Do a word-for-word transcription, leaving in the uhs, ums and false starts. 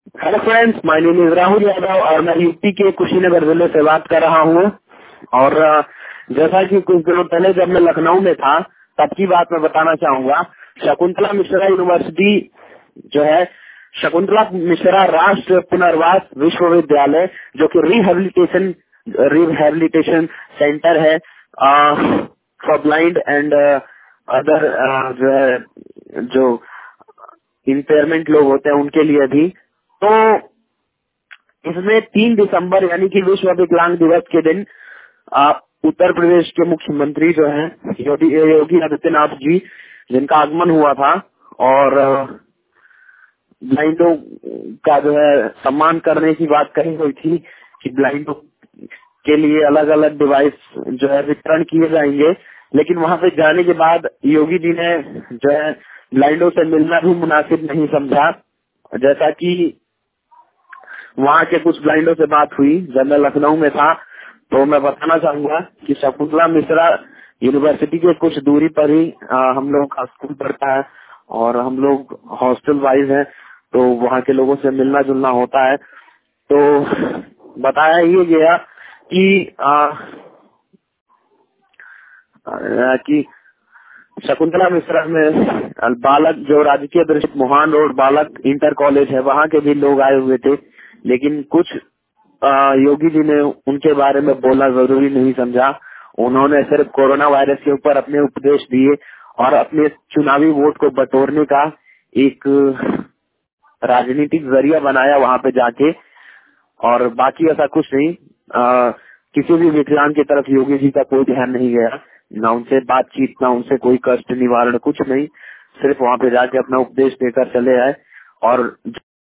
Hello friends, my name is Rahul Yadav और मैं UP के कुशीनगर जिले से बात कर रहा हूँ। और अ, जैसा कि कुछ दिनों पहले जब मैं लखनऊ में था तब की बात मैं बताना चाहूंगा। शकुंतला मिश्रा यूनिवर्सिटी जो है, शकुंतला मिश्रा राष्ट्रीय पुनर्वास विश्वविद्यालय, जो कि रिहेबिलिटेशन रिहेबिलिटेशन सेंटर है फॉर ब्लाइंड एंड अदर जो है जो इम्पेयरमेंट लोग होते हैं उनके लिए भी। तो इसमें तीन दिसंबर यानी कि विश्व विकलांग दिवस के दिन आ, उत्तर प्रदेश के मुख्यमंत्री जो हैं योगी योगी आदित्यनाथ जी, जिनका आगमन हुआ था और ब्लाइंडों का जो है सम्मान करने की बात कही हुई थी कि ब्लाइंडों के लिए अलग अलग डिवाइस जो है वितरण किए जाएंगे। लेकिन वहां पे जाने के बाद योगी जी ने जो है ब्लाइंडों से मिलना भी मुनासिब नहीं समझा। जैसा कि वहाँ के कुछ ब्लाइंडों से बात हुई जब मैं लखनऊ में था, तो मैं बताना चाहूंगा कि शकुंतला मिश्रा यूनिवर्सिटी के कुछ दूरी पर ही आ, हम लोग का स्कूल पढ़ता है और हम लोग हॉस्टल वाइज हैं, तो वहाँ के लोगों से मिलना जुलना होता है। तो बताया ये गया कि आ, आ, कि शकुंतला मिश्रा में बालक जो राजकीय दृष्टि मोहन रोड बालक इंटर कॉलेज है, वहाँ के भी लोग आए हुए थे। लेकिन कुछ आ, योगी जी ने उनके बारे में बोलना जरूरी नहीं समझा। उन्होंने सिर्फ कोरोना वायरस के ऊपर अपने उपदेश दिए और अपने चुनावी वोट को बटोरने का एक राजनीतिक जरिया बनाया वहाँ पे जाके, और बाकी ऐसा कुछ नहीं। आ, किसी भी विकलांग की तरफ योगी जी का कोई ध्यान नहीं गया, ना उनसे बातचीत, ना उनसे कोई कष्ट निवारण, कुछ नहीं। सिर्फ वहाँ पे जाके अपना उपदेश देकर चले आए। और